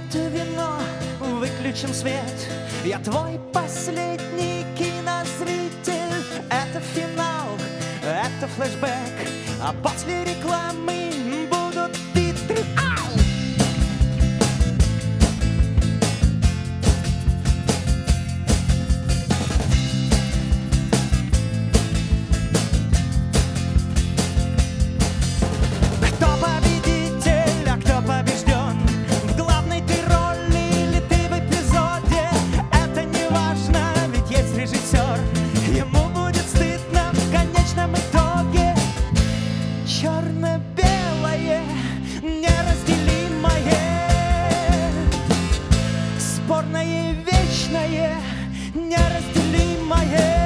это вино, выключим свет. Я твой последний кинозритель. Это финал, это флешбэк, а после рекламы будут титры. Ау! Кто победитель, а кто побежден? В главной ты роли или ты в эпизоде? Это не важно, ведь есть режиссер. Ему будет стыдно в конечном итоге. Черно-белое, неразделимое, спорное, вечное, неразделимое.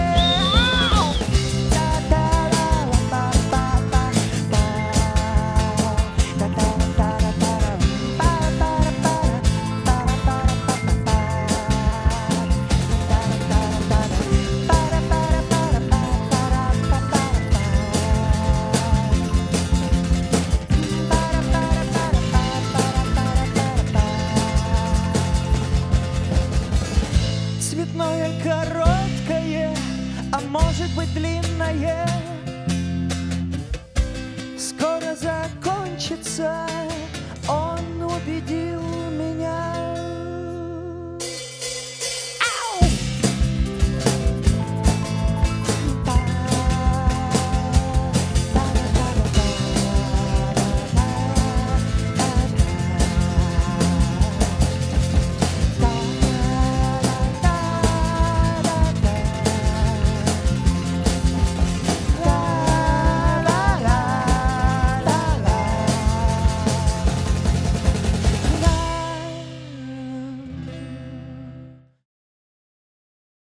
Цветное, короткое, а может быть длинное, скоро закончится.